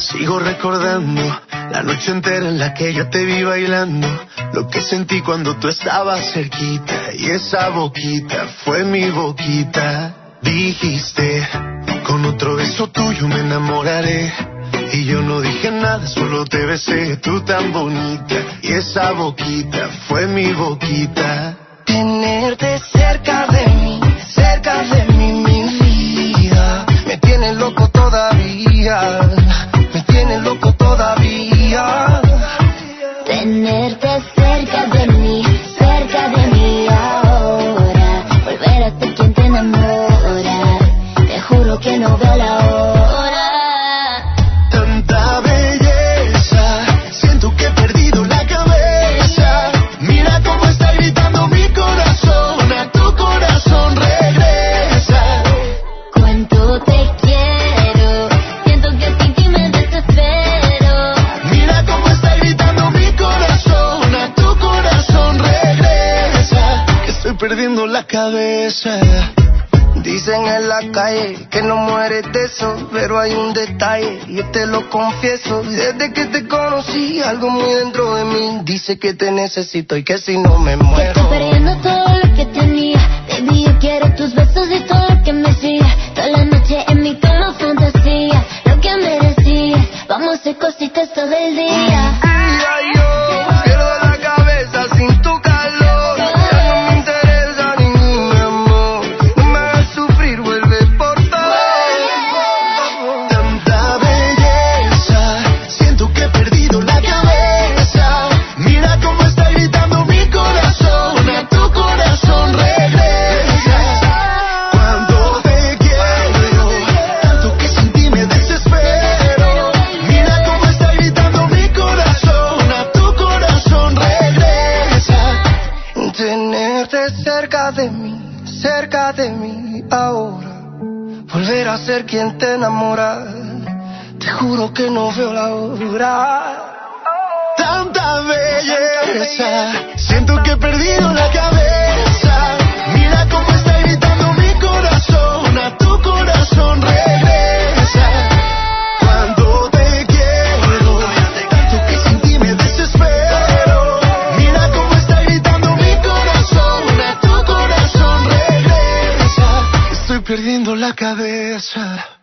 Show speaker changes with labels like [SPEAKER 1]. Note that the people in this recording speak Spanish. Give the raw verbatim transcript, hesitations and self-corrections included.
[SPEAKER 1] Sigo recordando la noche entera en la que yo te vi bailando, lo que sentí cuando tú estabas cerquita, y esa boquita fue mi boquita. Dijiste, con otro beso tuyo me enamoraré, y yo no dije nada, solo te besé, tú tan bonita, y esa boquita fue mi boquita.
[SPEAKER 2] Tenerte cerca de mí, cerca de mí, mi vida, me tiene loco todavía, me tiene loco todavía.
[SPEAKER 3] Tenerte cerca de mí, cerca de mí ahora, volver a ser quien te enamora, te juro que no veo la hora.
[SPEAKER 1] Tanta belleza, siento que he perdido la cabeza, mira cómo está gritando mi corazón, a tu corazón regresa.
[SPEAKER 3] Cuánto te quiero, siento que sin ti me desespero.
[SPEAKER 1] Mira cómo está gritando mi corazón, a tu corazón regresa, que estoy perdiendo la cabeza.
[SPEAKER 2] Dicen en la calle que no mueres de eso, pero hay un detalle, y yo te lo confieso. Desde que te conocí, algo muy dentro de mí dice que te necesito y que si no me
[SPEAKER 3] Que
[SPEAKER 2] muero.
[SPEAKER 3] estoy perdiendo todo lo que tenía, baby, yo quiero tus besos y todo lo que me hacía. Toda la noche en mi cama fantasía, lo que me decías, vamos a hacer cositas todo el día.
[SPEAKER 2] Y yo pierdo la cabeza sin tu calor, ya no me interesa ningún amor, no me hagas sufrir, vuelve por favor.
[SPEAKER 1] Tanta belleza, siento que he perdido la cabeza, mira cómo está gritando mi corazón, a tu corazón regresa. Cuando te quiero, tanto que sin ti me desespero, mira cómo está gritando mi corazón, a tu corazón regresa.
[SPEAKER 2] Tenerte cerca de mí, cerca de mí ahora, volver a ser quien te enamora, te juro que no veo la hora.
[SPEAKER 1] Tanta belleza, siento que he perdido la cabeza, mira cómo está gritando mi corazón, a tu corazón regresa. Cuando te quiero, tanto que sin ti me desespero, mira cómo está gritando mi corazón, a tu corazón regresa, estoy perdiendo la cabeza.